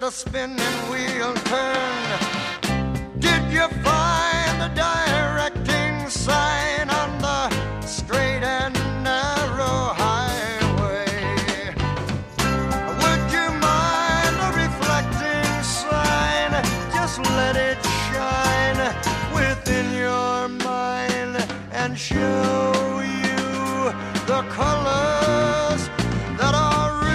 the spinning wheel turn. Did you find the directing sign on the straight and narrow highway? Would you mind the reflecting sign? Just let it shine within your mind and show you the colors that are real.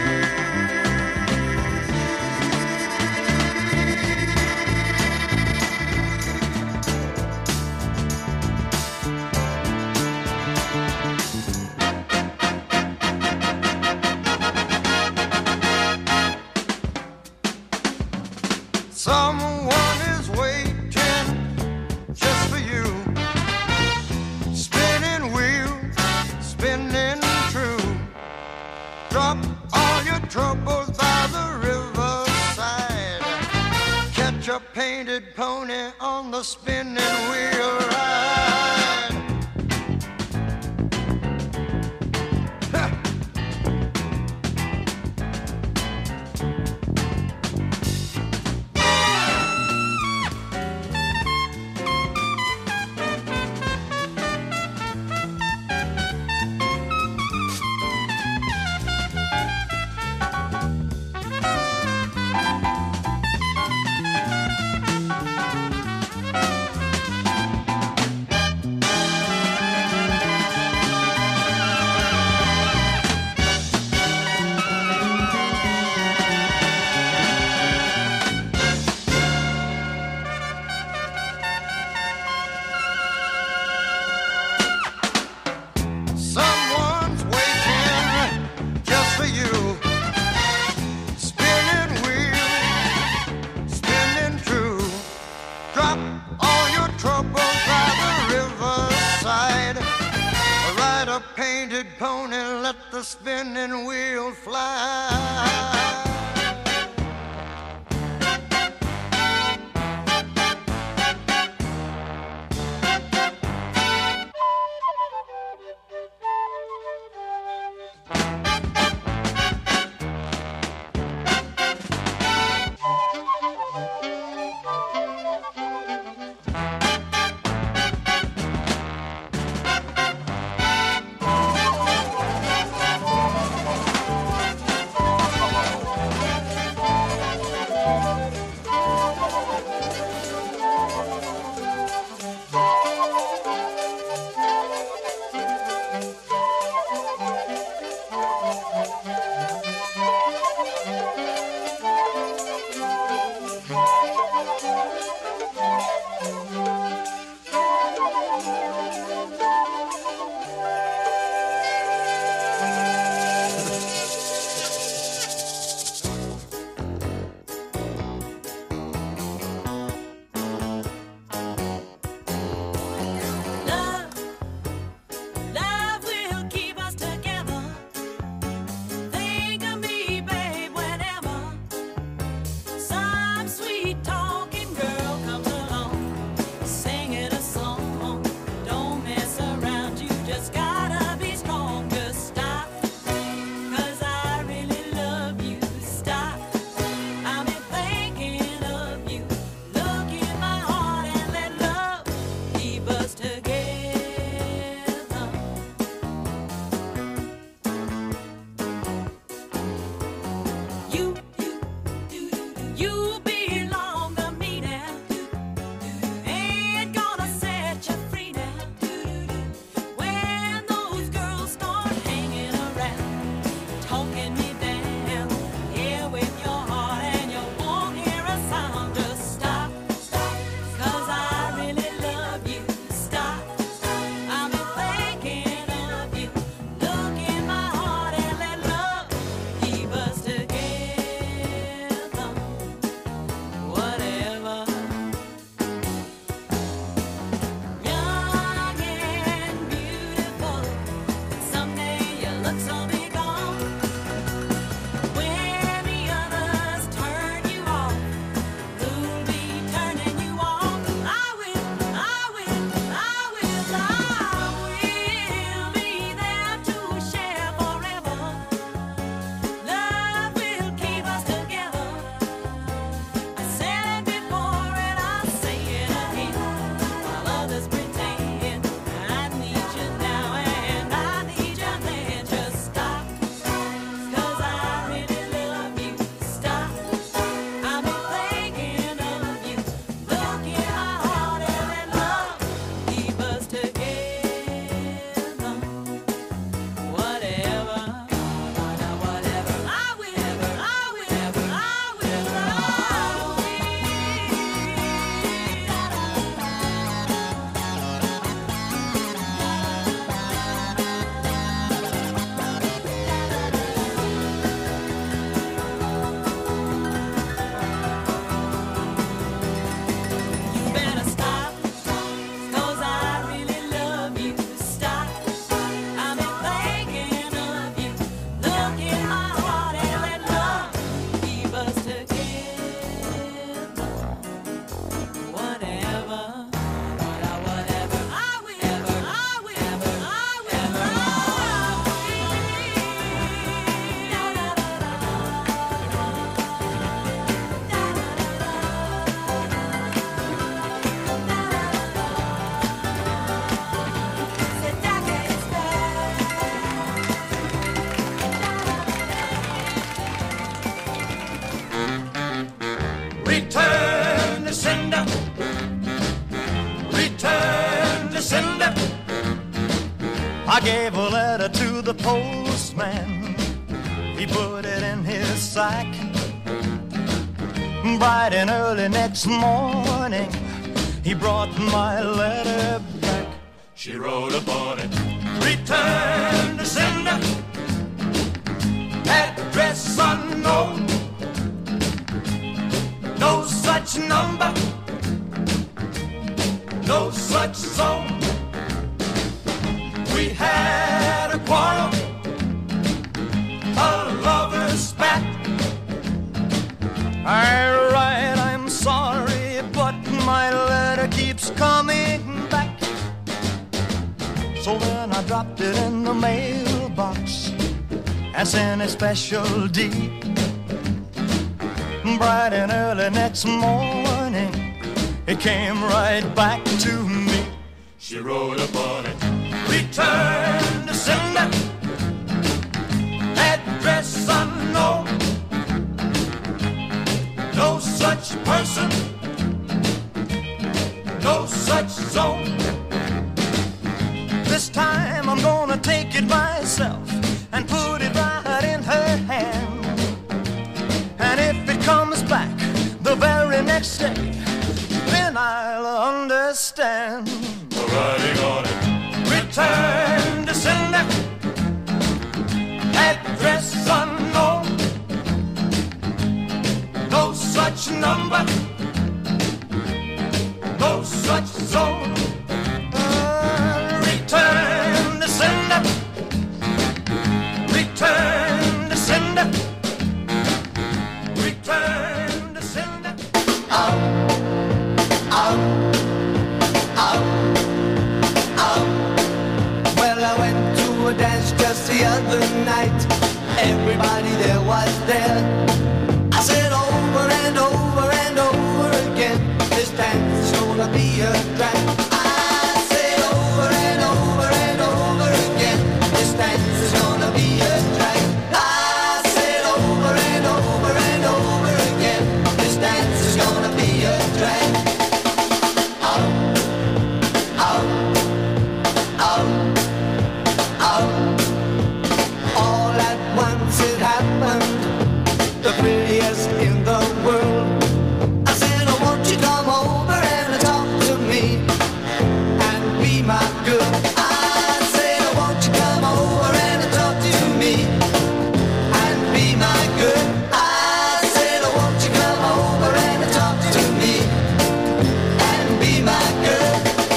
Someone is waiting just for you. Spinning wheel, spinning true. Drop all your troubles by the riverside. Catch a painted pony on the spinning wheel ride. Ha! Someone's waiting just for you. Spinning wheel, spinning true. Drop all your troubles by the riverside. Ride a painted pony, let the spinning wheel fly. I gave a letter to the postman. He put it in his sack. Bright and early next morning, he brought my letter back. She wrote upon it, return to sender, address unknown, no such number, no such zone. We had a quarrel, a lover's spat. I write, I'm sorry, but my letter keeps coming back. So then I dropped it in the mailbox and sent a special deed. Bright and early next morning, it came right back to me. She wrote upon it, return to sender, address unknown, no such person, no such zone. This time I'm gonna take it myself and put it right in her hand. And if it comes back the very next day, then I'll understand. Writing on it, return to sender, address unknown, no such number, no such zone. Return to sender, return to sender, return to sender. Out, out, out, out. Well, I went to a dance just the other night. Everybody there was there. I said over and over and over again, this dance is gonna be a drag. I said over and over and over again, this dance is gonna be a drag. I said over and over and over again, this dance is gonna be a drag. Out, out, out, out. All at once it happened, the prettiest in the world. I said, oh, won't you come over and talk to me and be my girl? I said, oh, won't you come over and talk to me and be my girl? I said, oh, won't you come over and talk to me and be my girl?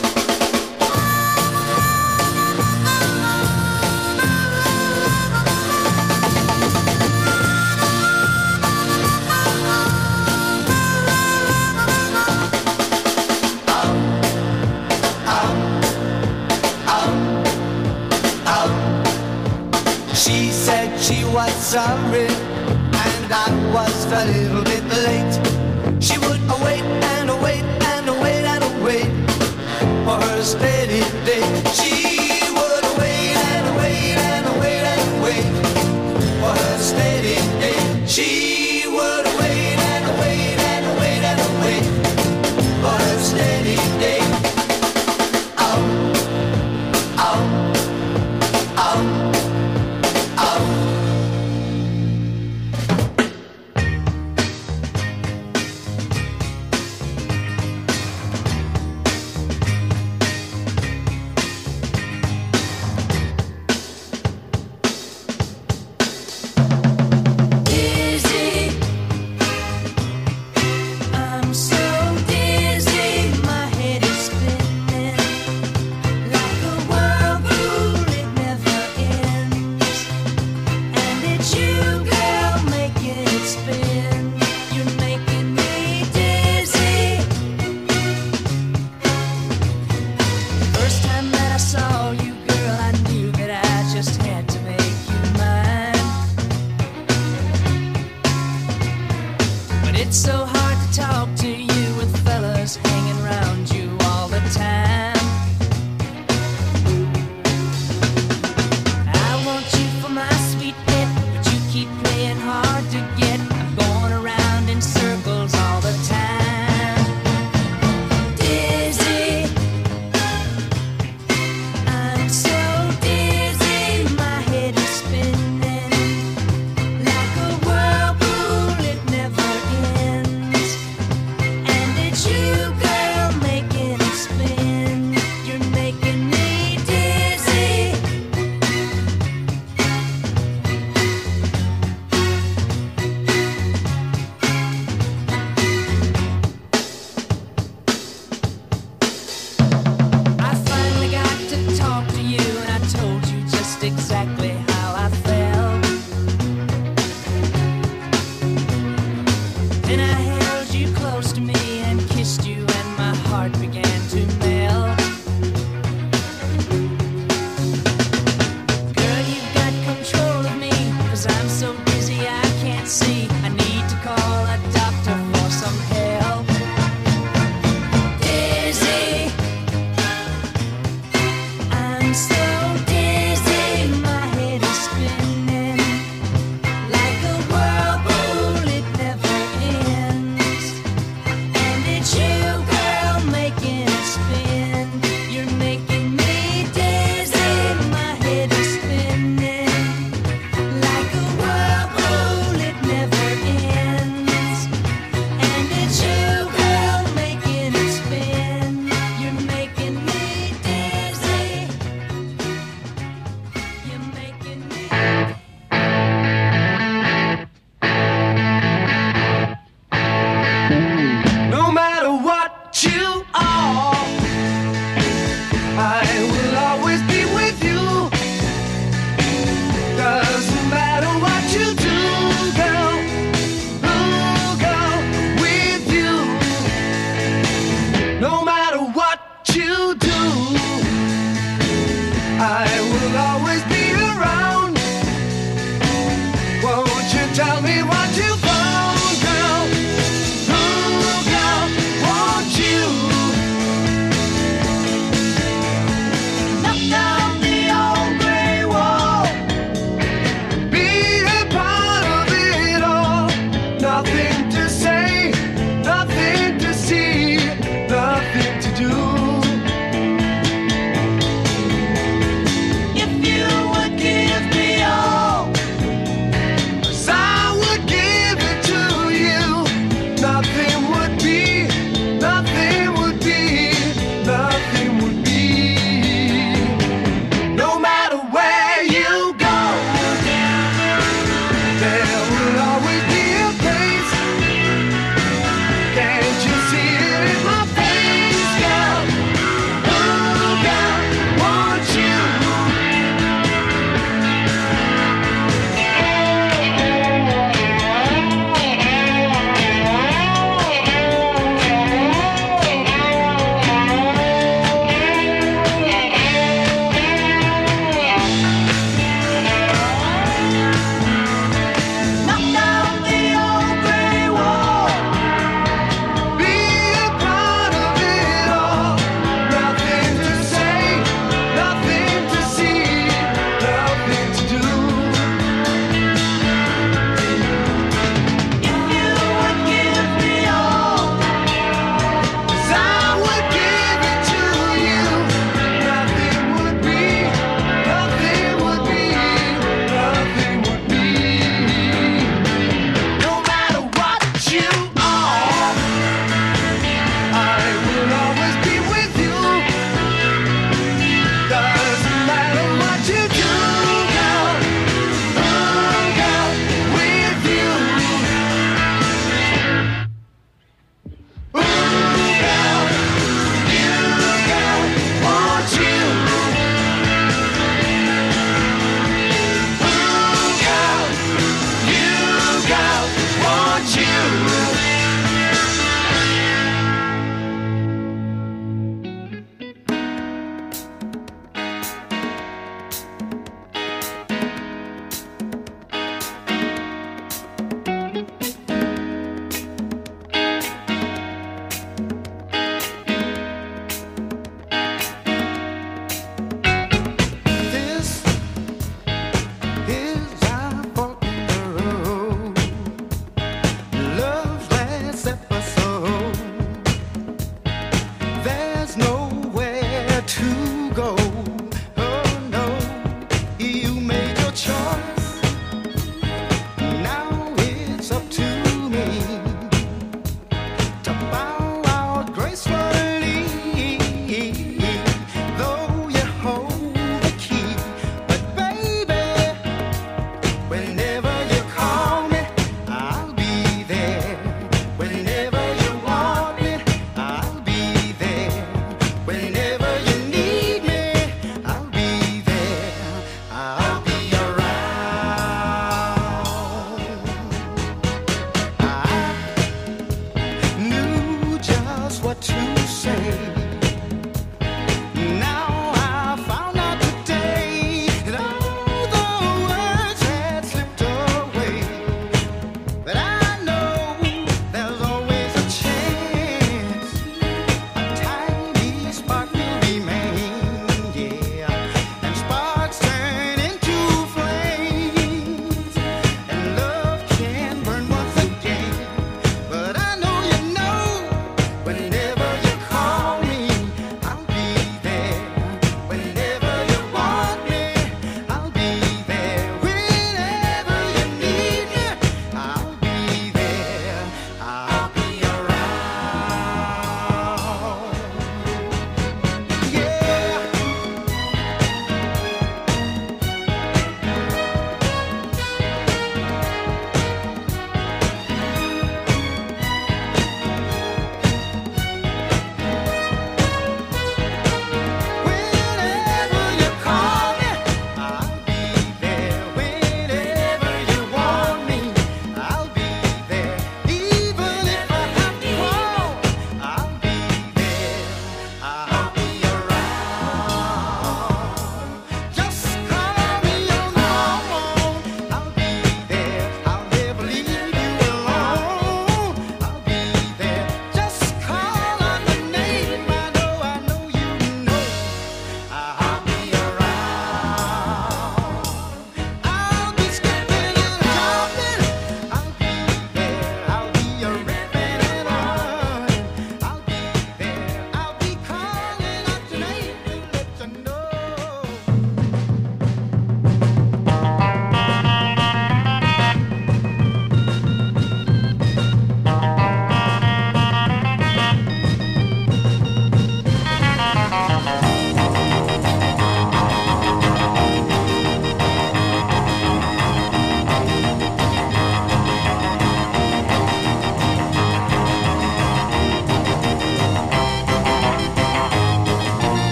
She said she was sorry and I was a little bit late. She would await and await and await and await for her steady day. She would await and await and await and wait for her steady day. She would await and await and await and wait for her steady day. Out, out, out, out.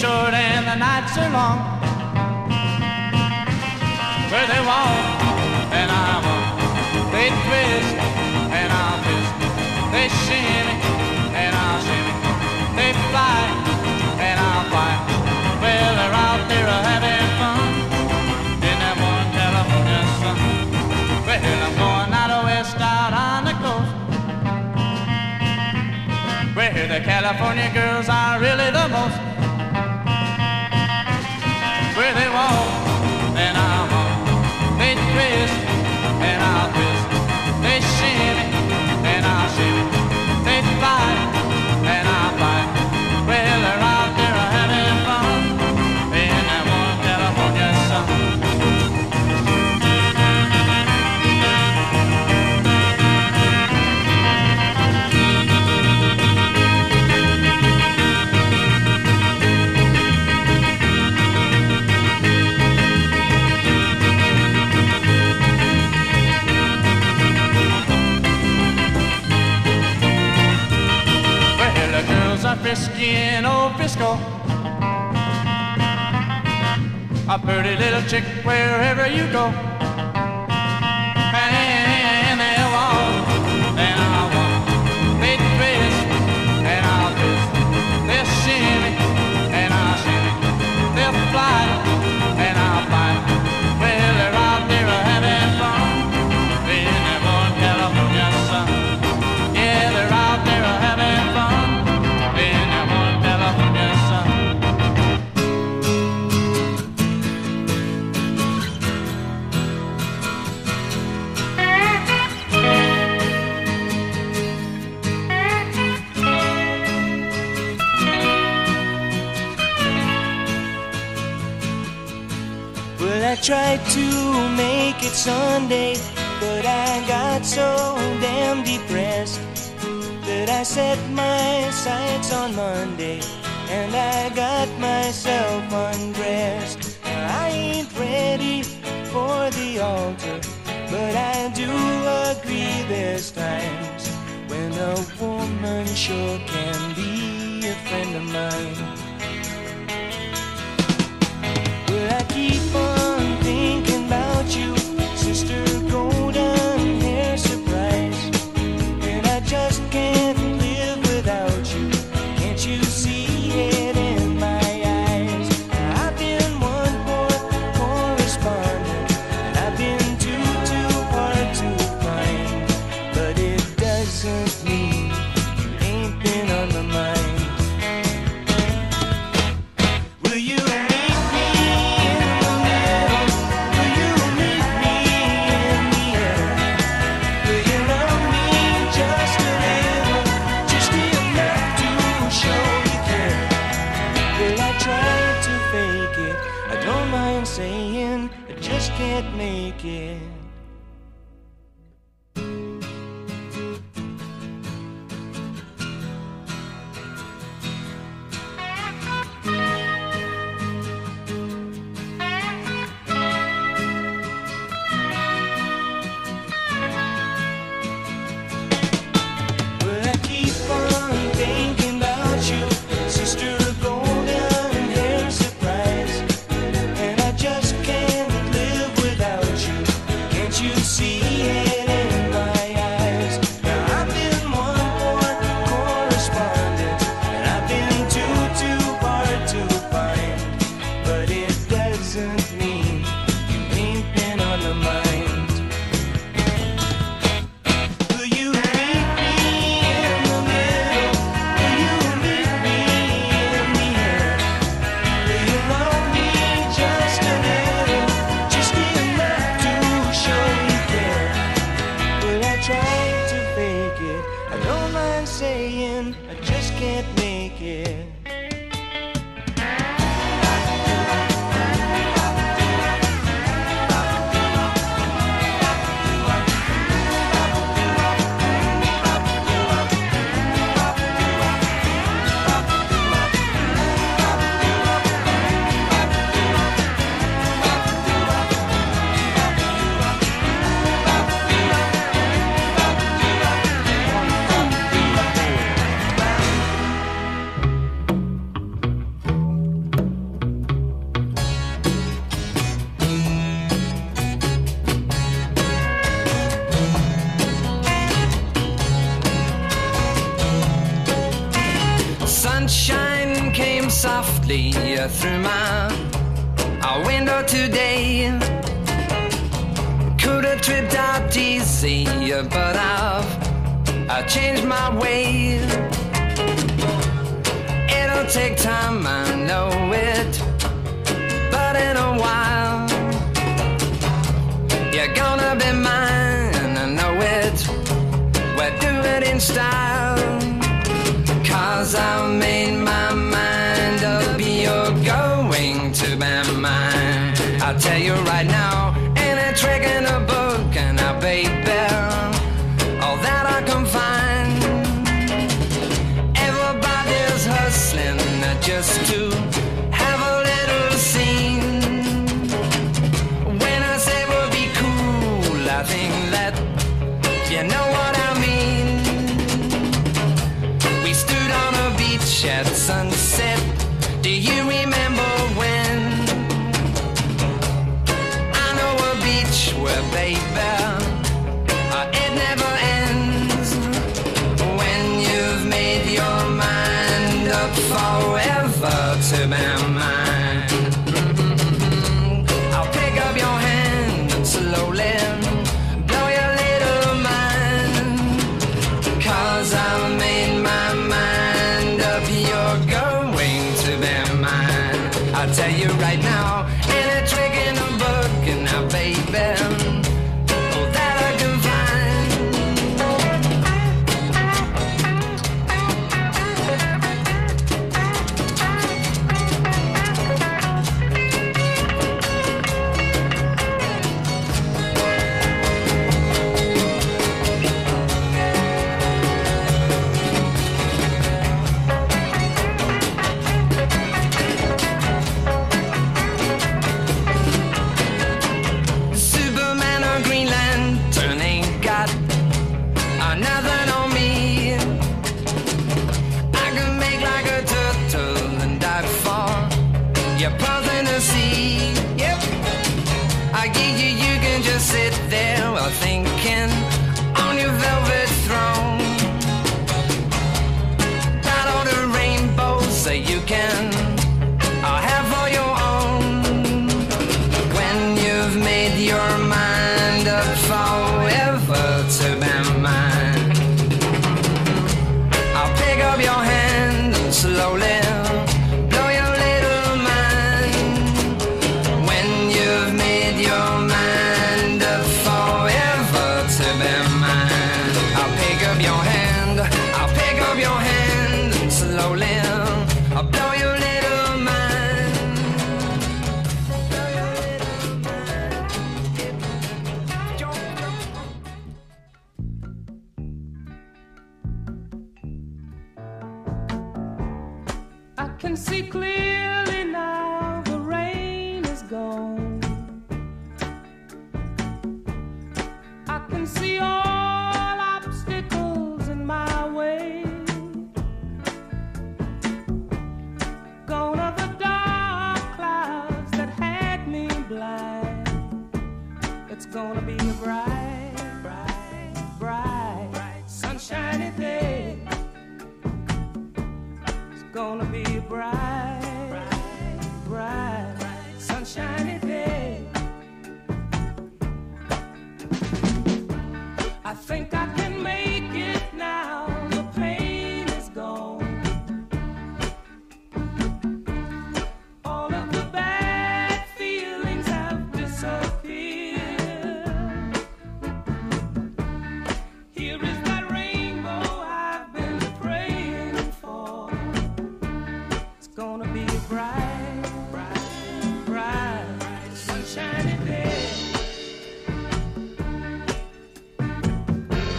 short and the nights are long. Where they walk and I walk, they twist and I'll twist, they shimmy and I'll shimmy, they fly and I'll fly. Well, they're out there having fun in that one California sun. Well, I'm going out west, out on the coast, where the California girls are really the most. Where they walk and I walk, they twist and I'll twist, they shimmy and I'll shimmy, they fly and I'll fly. Well, they're out there having fun in that one California sun. Frisky in old Frisco, a pretty little chick wherever you go. And they walk and I'll walk, they twist and I'll twist, they'll shimmy and I'll shimmy, they'll fly and I'll fly. Well, they're out there having fun in that one California sun. Yeah, they're out there having fun. I tried to make it Sunday, but I got so damn depressed that I set my sights on Monday and I got myself undressed. I ain't ready for the altar, but I do agree there's times when a woman sure can be a friend of mine. Well, I keep on thinking about you, Sister Golden Hair Surprise, and I just can't live without you. Can't you see it in my eyes? I've been one poor correspondent, and I've been too hard to find, but it doesn't mean you ain't been on my mind. Will you saying I just can't make it? Well, I keep on thinking about you, Sister Golden Hair Surprise, and I just can't live without you. Can't you see it in my eyes? Now I've been one poor correspondent, and I've been too hard to find, but it doesn't mean you ain't been on the mind. Will you meet me in the middle? Will you meet me in the air? Will you love me just a little, just enough to show you care? Well, I tried to fake it, I don't mind saying I just can't make it. softly through my window today. Could have tripped out easy, but I've changed my way. It'll take time, I know it, but in a while you're gonna be mine, I know it. We'll do it in style, 'cause I've made my mind up, you're going to be mine. I'll tell you right now, ain't a trick in a book, and I baby, all that I can find. Everybody's hustling just to have a little scene. When I say we'll be cool, I think that you know what I mean. We stood on a beach at sunset. Do you remember when? I know a beach where, baby, it never ends. When you've made your mind up forever to be mine. I'll pick up your hand and slowly blow your little mind, 'cause I've made my mind up, you're going to be mine. I'll tell you right now, ain't a trick in a book, and now baby, all that I can find. Superman or Green Lantern ain't got nothing on me. I can make like a turtle and dive for your pearls in the sea. Yep, you can just sit there while thinking on your velvet throne. Got all the rainbows that you can have for your own. When you've made your mind up forever to be mine, I'll pick up your hand and slowly blow your little mind. When you've made your mind up forever to be mine, I'll pick up your hand, I'll pick up your hand and slowly I'll blow your little mind. Blow your little mind. I can see clearly now, the rain is gone. I can see all obstacles in my way. Gone are the dark clouds that had me blind. It's gonna be a bright, bright, bright, sunshiny day. It's gonna be a bright, bright, sunshiny day. I think I can make it now. The pain is gone. All of the bad feelings have disappeared. Here is that rainbow I've been praying for. It's gonna be a bright, bright, bright, sunshiny day.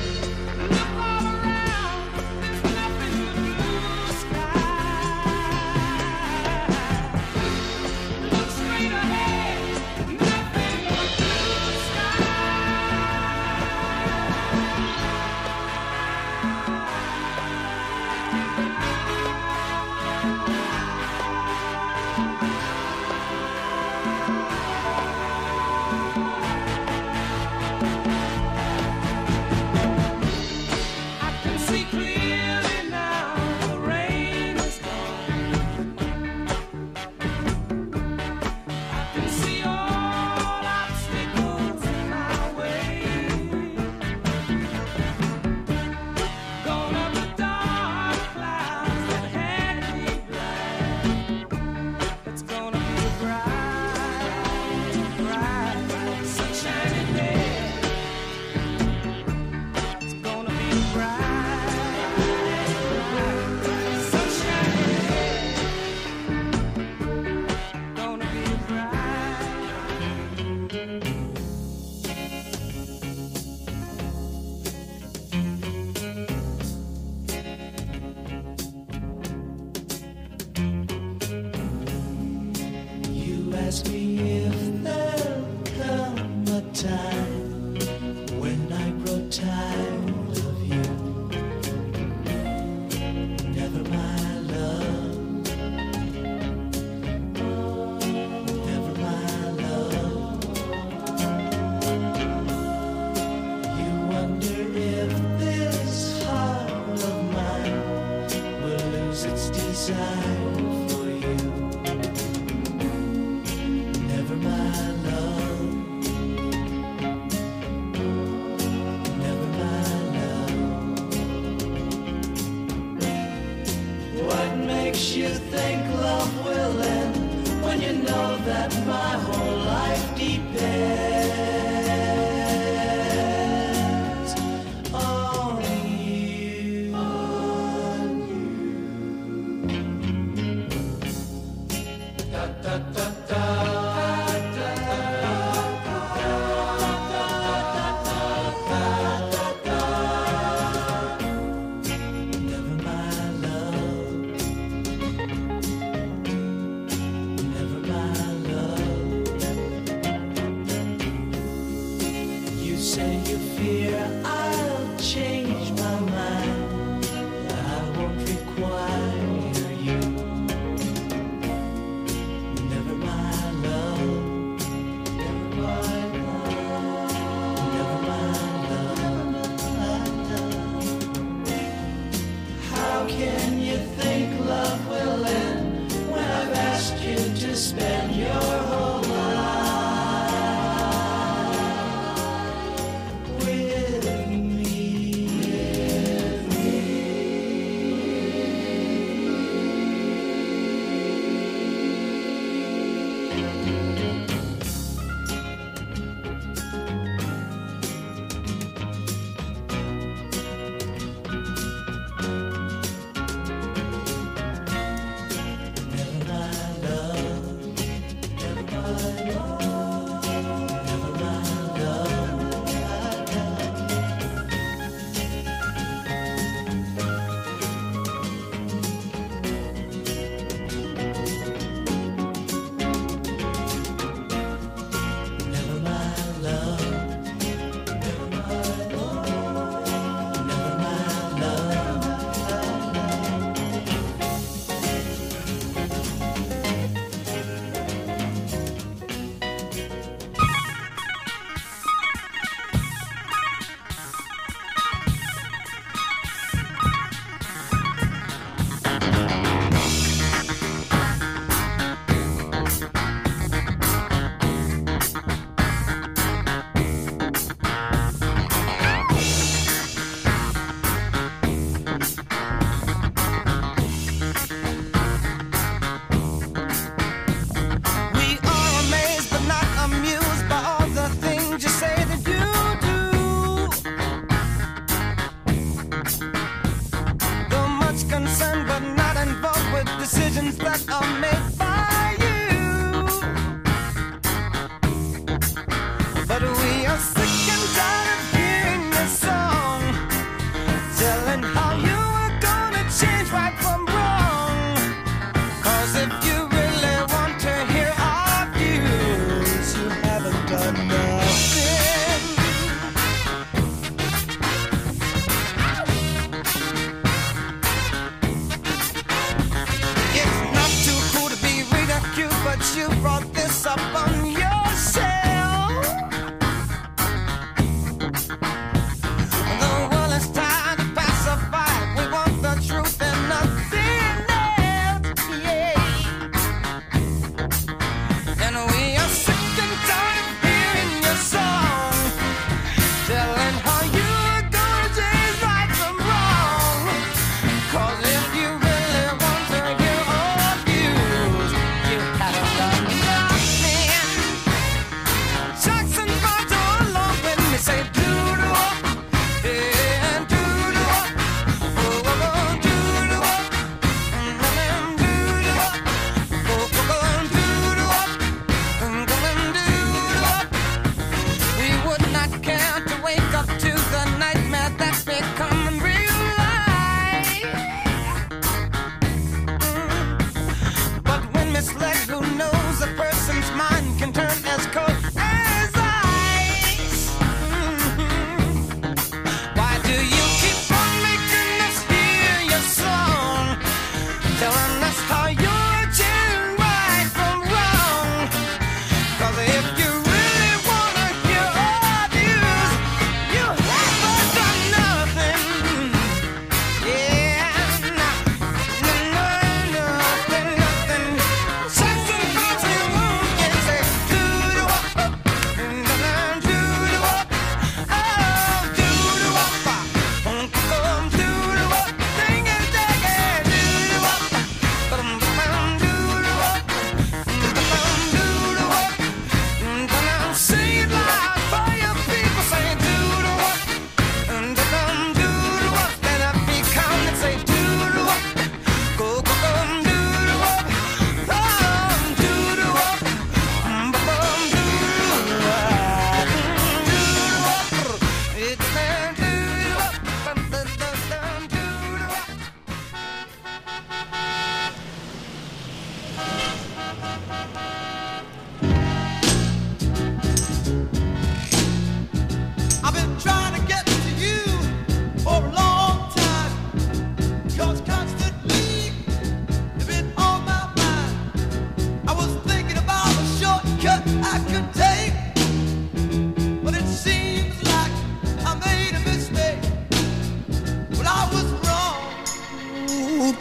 time when I grow tired of you. Never my love, never my love. You wonder if this heart of mine will lose its desire for you. Never my love, never my love. What makes you think love will end when you know that my whole life depends on you? On you. Da da da da. Never my love, never my love. You say you fear I'll change my mind, I won't require you. Never my love, never my love, never my love. How can you think love will end when I've asked you to spend your whole life with me?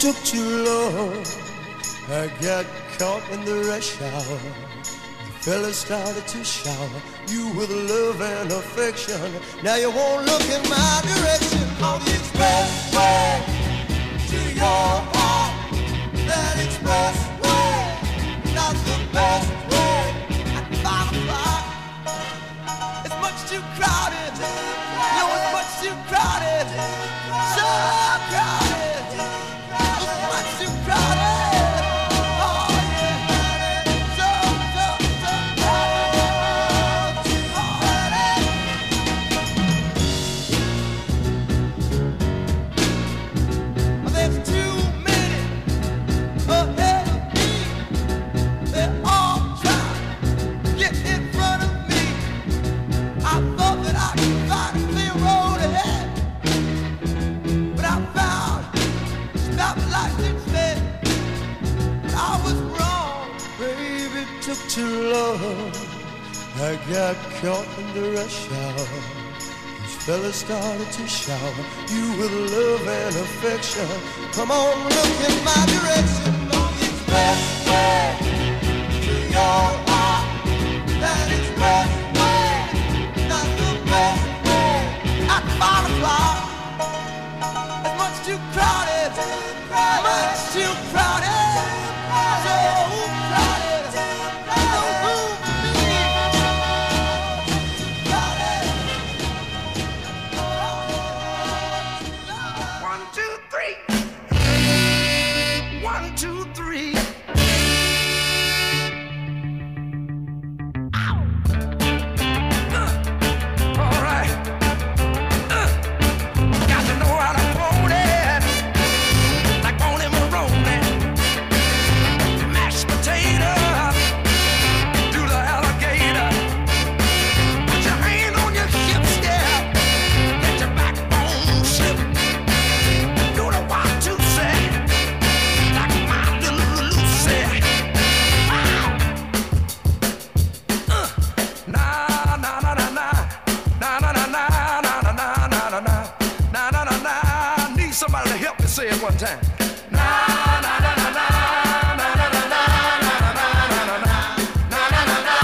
took too long. I got caught in the rush hour. The fella started to shower you with love and affection. Now you won't look in my direction. On the expressway to your heart. That expressway, not the best way. At 5 o'clock, it's much too crowded. No, it's much too crowded. So crowded. It's much too crowded. Oh yeah, so crowded. Too crowded. There's too many ahead of me. They're all trying to get in front of me. I thought that I could find a clear road ahead, but I found stoplights instead. I was wrong, baby, it took too long. I got caught in the rush hour. These fellas started to shower you with love and affection. Come on, look in my direction. On the expressway to your heart. That expressway, not the best way. At 5 o'clock, it's much too crowded. Much too crowded. So crowded. No room for me. Crowded. 1, 2, 3. 1, 2, 3. All right. Got to know how to hold it. Like Boney Maroney. Mashed potato. Do the alligator. Put your hand on your hips, yeah. Let your backbone slip. Do the 1, 2, say. Like my little Lucy. Wow. Na na na na na. Na na na na na na na na na na. Na na na na. Need somebody to help me say it one time. Na na na na na. Na na na na. Na na na na na na. Na na na na.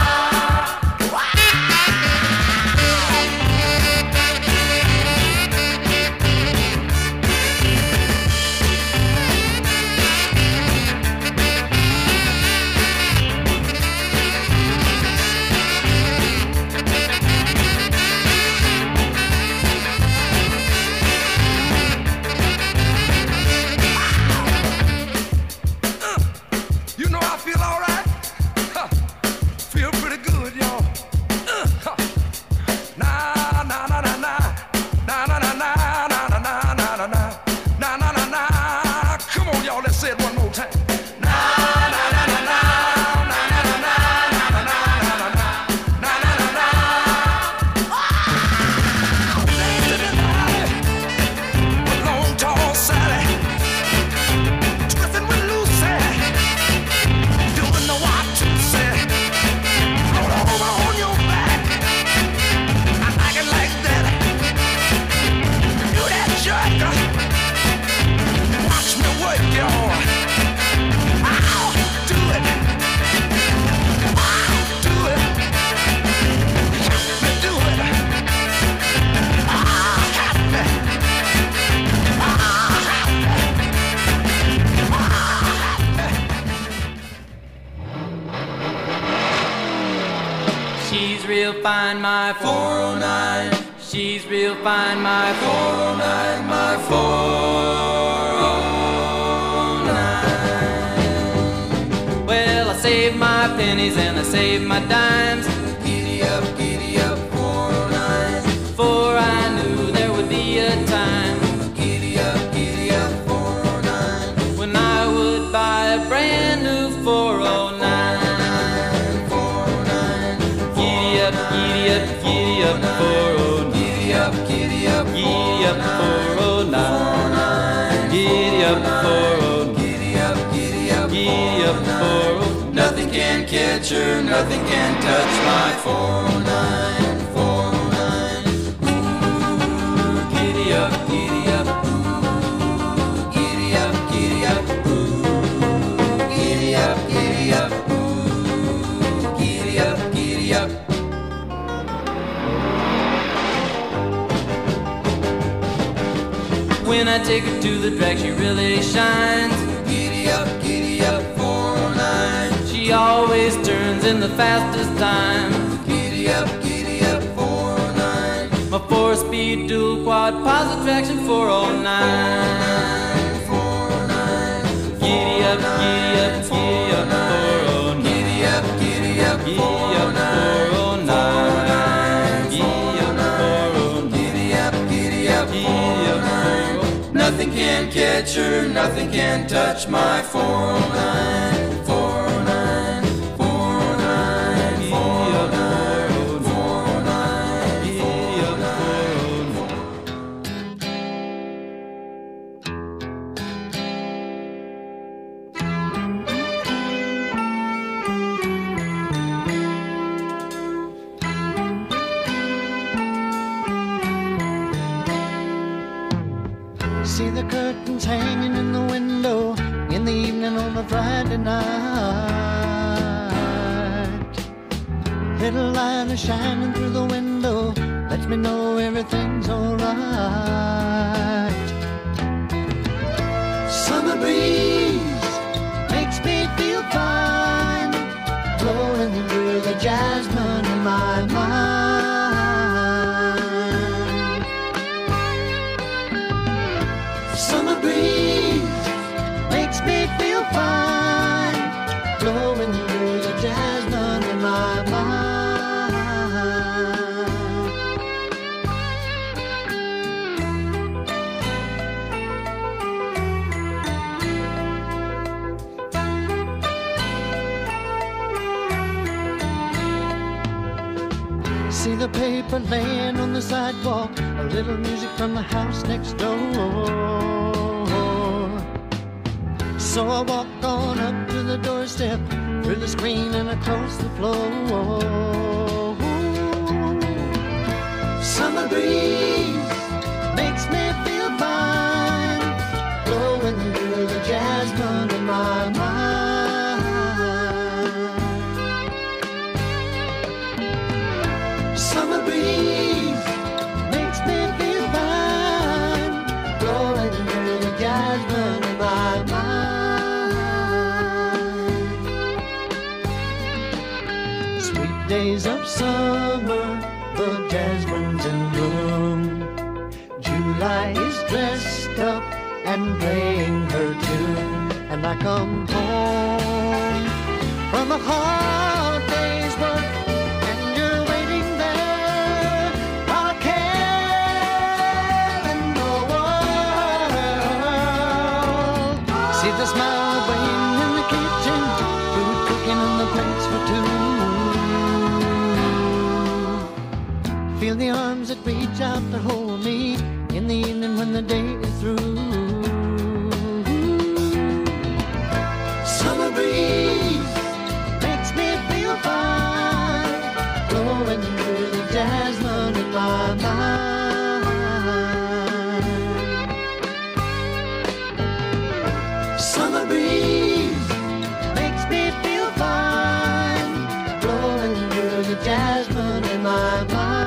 You know I feel all right. Huh. Feel pretty good, y'all. Huh. Na na na na na. Na na na na na na na na na na. Na na na na. Come on, y'all, let's say it one more time. Na na na na na. Na na na na. Na na na na na na. Na na na na. Dancing in the alley with Long Tall Sally. Twisting with Lucy. Doing the 1, 2, say. Roll over on your back. I like it like that. Do that jerk. Watch me work, y'all. Ow, do it. Ow, do it. Help me do it. Ah, help me. Ah, help me. She's real fine, my 409. She's real fine, my 409, my 409. Well, I saved my pennies and I saved my dimes. Giddy up, 409. For I knew there would be a time. Giddy up, 409. When I would buy a brand new 409. Giddy up, 409. Giddy up, 409. Giddy up, 409. Giddy up, 409. Nothing can catch her, nothing can touch my 409. 409. Ooh, giddy up, ooh, giddy up, When I take her to the track, she really shines. Giddy up, 409. She always turns in the fastest time. Giddy up, 409. My 4-speed dual quad positive traction 409. 409. Giddy up, 409. Giddy up, 409. Giddy up, 409. Nothing can catch her, nothing can touch my 409. 409, 409, 409, 409, 409. See the curtains hanging in the window in the evening on a Friday night. Little light is shining through the window, lets me know everything's alright. Summer breeze makes me feel fine, blowing through the jasmine in my mind. Summer breeze makes me feel fine, blowing through the jasmine in my mind. See the paper laying on the sidewalk, a little music from the house next door. So I walk on up to the doorstep, through the screen and across the floor. Summer breeze makes me feel fine, blowing through the jasmine in my mind. Summer breeze makes me feel fine, blowing through the jasmine in my mind. Sweet days of summer, the jasmine's in bloom. July is dressed up and playing her tune, and I come home from a hard day's work. The smile waiting in the kitchen, food cooking and the plates for two. Feel the arms that reach out to hold me in the evening when the day is through. Summer breeze makes me feel fine, blowing through the jasmine in my mind. Summer breeze makes me feel fine, blowing through the jasmine in my mind.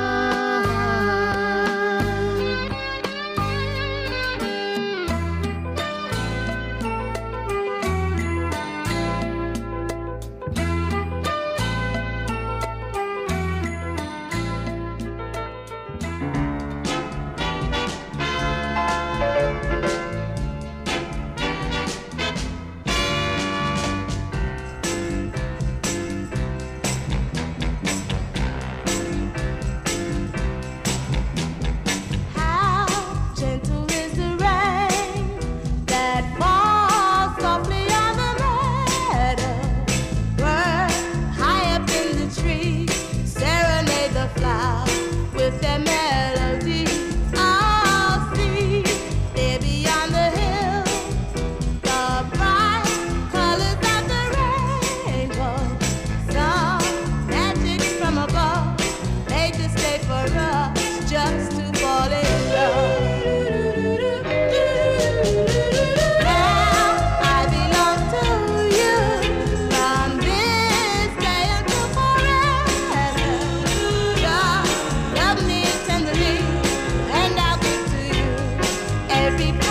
Every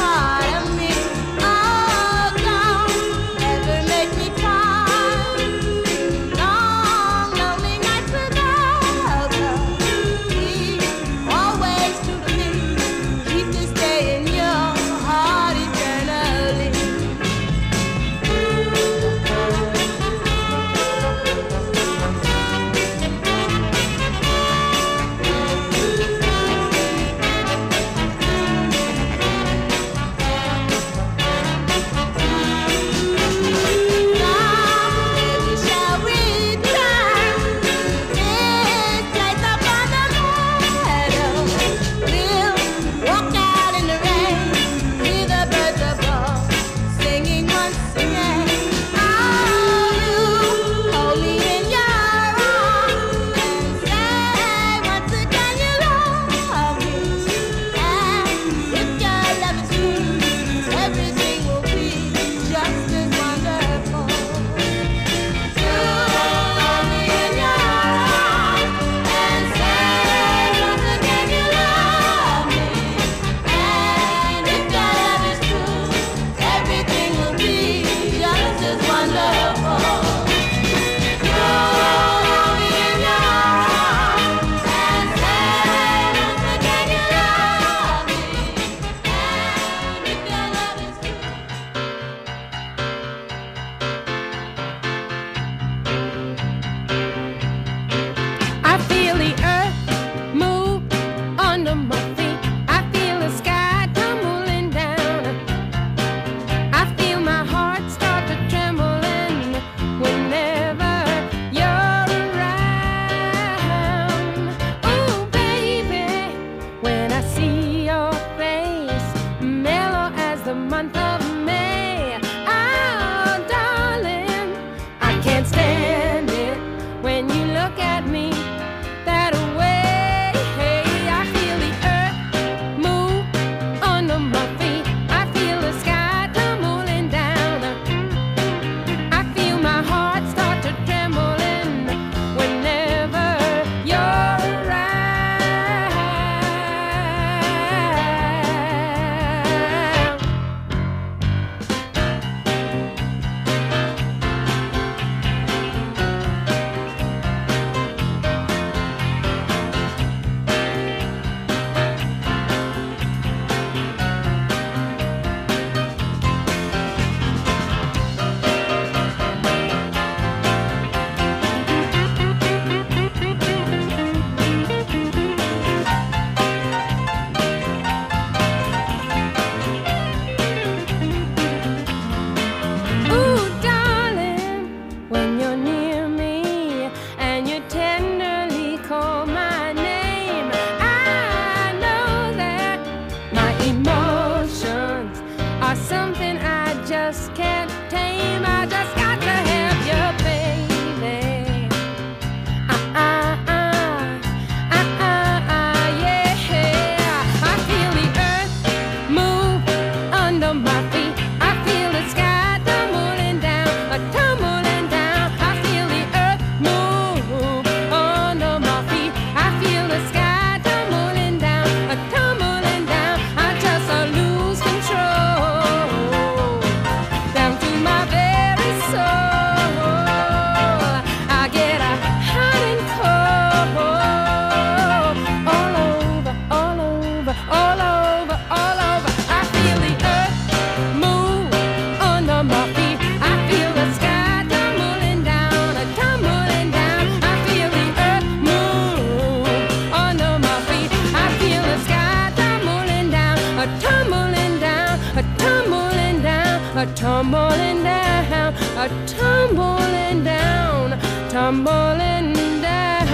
a tumbling down, a tumbling down, tumbling down.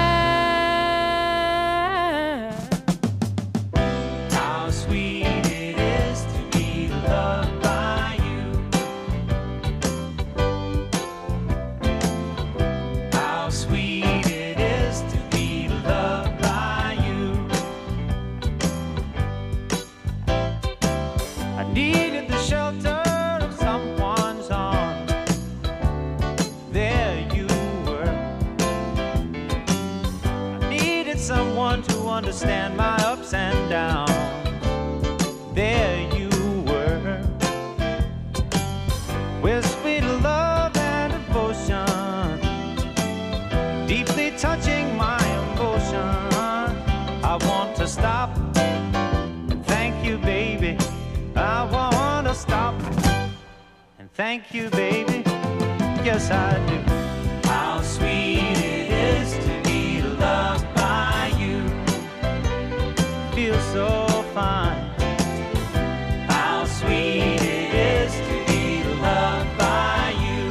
How sweet it is to be loved by you. How sweet it is to be loved by you. I needed the shelter of someone's arms. There you were. I needed someone to understand my ups and downs. There you were. With sweet love and devotion, deeply touching my emotion. I want to stop and thank you, baby. I want to stop and thank you, baby. Yes, I do. How sweet it is to be loved by you. Feels so fine. How sweet it is to be loved by you.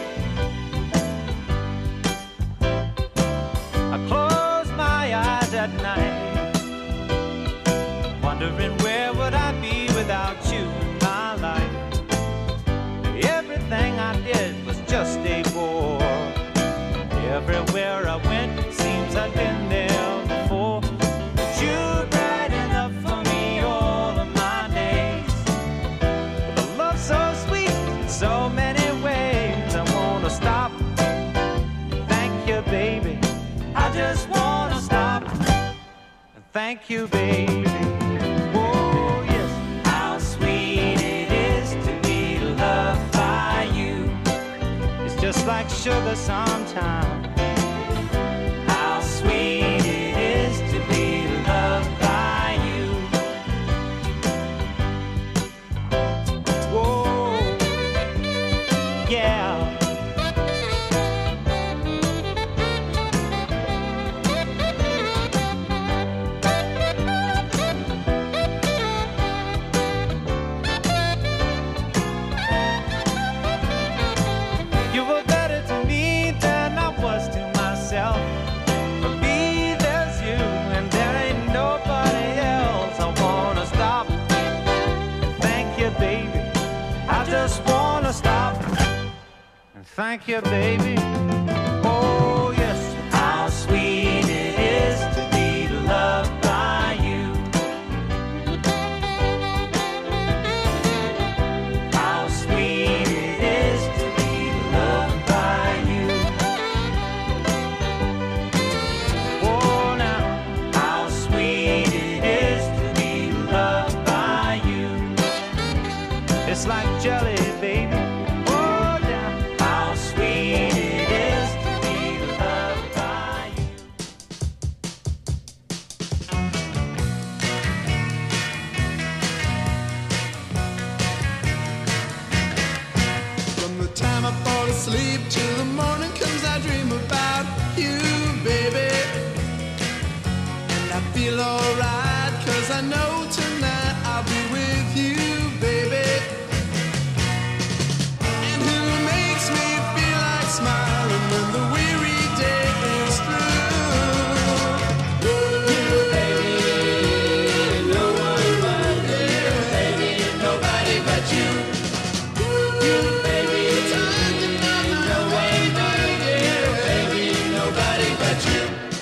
I close my eyes at night, wondering where would I be without you in my life. Everything I did was just a bore. Everywhere I went, it seems I've been there before. But you brighten up for me all of my days. With a love so sweet in so many ways. I wanna stop. Thank you, baby. I just wanna stop. Thank you, baby. Oh, yes. How sweet it is to be loved by you. It's just like sugar sometimes. How sweet it is to be loved by you. Whoa, yeah. You were better to me than I was to myself. For me, there's you, and there ain't nobody else. I wanna stop. Thank you, baby. I just wanna stop. And thank you, baby. Oh, yes. How sweet it is to be loved by you. How sweet it is to be loved by you. Oh, now, how sweet it is to be loved by you. It's like jelly, baby. Oh, yeah. How sweet it is to be loved by you. From the time I fall asleep till the morning comes, I dream about you, baby. And I feel alright, 'cause I know tonight I'll be with you, baby. And who makes me feel like smiling when the weary day is through? You, baby, no one but you, baby, nobody but you. You, baby, no way but you, baby, nobody but you.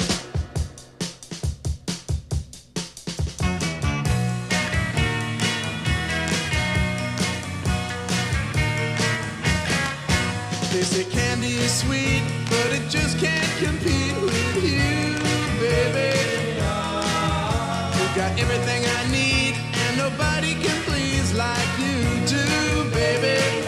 They say candy is sweet, but it just can't compete with you, baby. You got everything I need, and nobody can please like you do, baby.